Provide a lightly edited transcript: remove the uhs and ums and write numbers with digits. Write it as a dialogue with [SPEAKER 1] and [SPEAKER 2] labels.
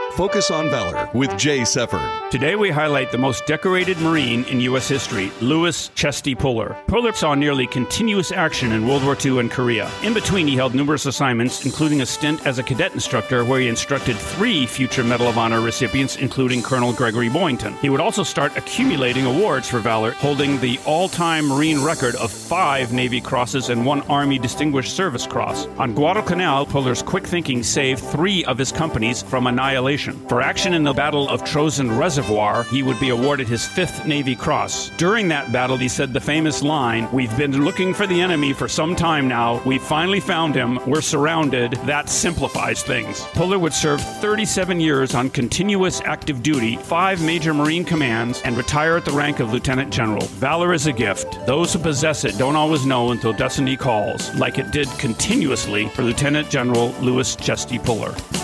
[SPEAKER 1] Focus on Valor with Jay Sefford.
[SPEAKER 2] Today we highlight the most decorated Marine in U.S. history, Louis Chesty Puller. Puller saw nearly continuous action in World War II and Korea. In between, he held numerous assignments, including a stint as a cadet instructor where he instructed 3 future Medal of Honor recipients, including Colonel Gregory Boyington. He would also start accumulating awards for valor, holding the all-time Marine record of 5 Navy Crosses and 1 Army Distinguished Service Cross. On Guadalcanal, Puller's quick thinking saved 3 of his companies from annihilation. For action in the Battle of Trozen Reservoir, he would be awarded his 5th Navy Cross. During that battle, he said the famous line, "We've been looking for the enemy for some time now. We finally found him. We're surrounded." That simplifies things. Puller would serve 37 years on continuous active duty, 5 major Marine commands, and retire at the rank of Lieutenant General. Valor is a gift. Those who possess it don't always know until destiny calls, like it did continuously for Lieutenant General Louis Chesty Puller.